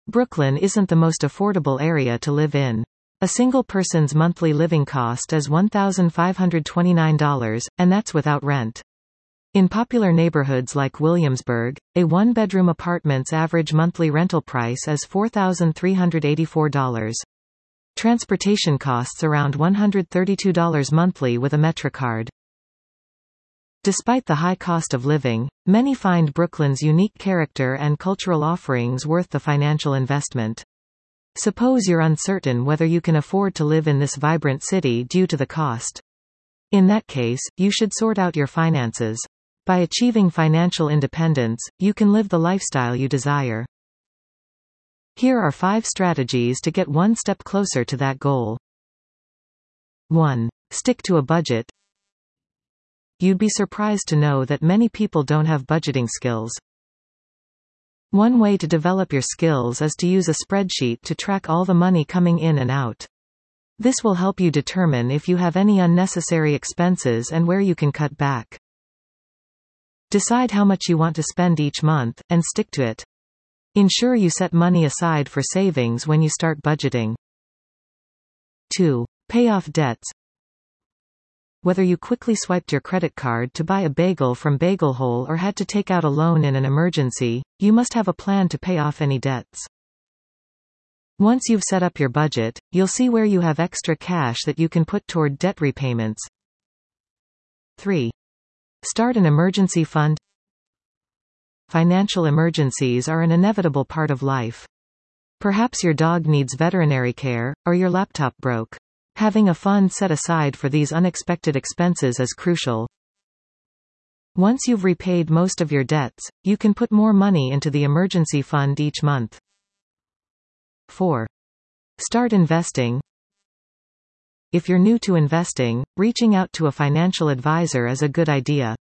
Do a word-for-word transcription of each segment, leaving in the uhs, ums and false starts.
Brooklyn isn't the most affordable area to live in. A single person's monthly living cost is one thousand five hundred twenty-nine dollars, and that's without rent. In popular neighborhoods like Williamsburg, a one-bedroom apartment's average monthly rental price is four thousand three hundred eighty-four dollars. Transportation costs around one hundred thirty-two dollars monthly with a MetroCard. Despite the high cost of living, many find Brooklyn's unique character and cultural offerings worth the financial investment. Suppose you're uncertain whether you can afford to live in this vibrant city due to the cost. In that case, you should sort out your finances. By achieving financial independence, you can live the lifestyle you desire. Here are five strategies to get one step closer to that goal. one. Stick to a budget. You'd be surprised to know that many people don't have budgeting skills. One way to develop your skills is to use a spreadsheet to track all the money coming in and out. This will help you determine if you have any unnecessary expenses and where you can cut back. Decide how much you want to spend each month, and stick to it. Ensure you set money aside for savings when you start budgeting. two. Pay off debts. Whether you quickly swiped your credit card to buy a bagel from Bagel Hole or had to take out a loan in an emergency, you must have a plan to pay off any debts. Once you've set up your budget, you'll see where you have extra cash that you can put toward debt repayments. three. Start an emergency fund. Financial emergencies are an inevitable part of life. Perhaps your dog needs veterinary care, or your laptop broke. Having a fund set aside for these unexpected expenses is crucial. Once you've repaid most of your debts, you can put more money into the emergency fund each month. four. Start investing. If you're new to investing, reaching out to a financial advisor is a good idea.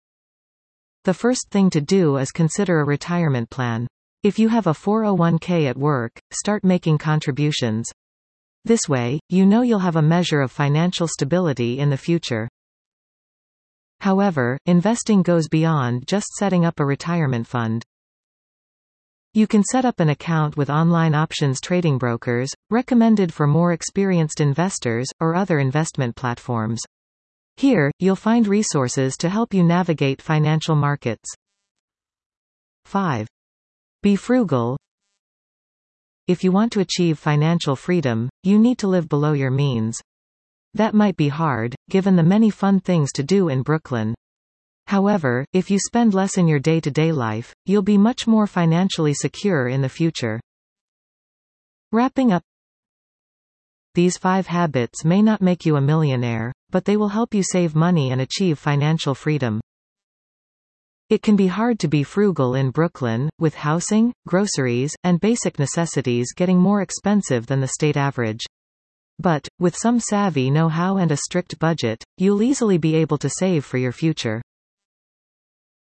The first thing to do is consider a retirement plan. If you have a four oh one k at work, start making contributions. This way, you know you'll have a measure of financial stability in the future. However, investing goes beyond just setting up a retirement fund. You can set up an account with online options trading brokers, recommended for more experienced investors, or other investment platforms. Here, you'll find resources to help you navigate financial markets. five. Be frugal. If you want to achieve financial freedom, you need to live below your means. That might be hard, given the many fun things to do in Brooklyn. However, if you spend less in your day-to-day life, you'll be much more financially secure in the future. Wrapping up, these five habits may not make you a millionaire, but they will help you save money and achieve financial freedom. It can be hard to be frugal in Brooklyn, with housing, groceries, and basic necessities getting more expensive than the state average. But, with some savvy know-how and a strict budget, you'll easily be able to save for your future.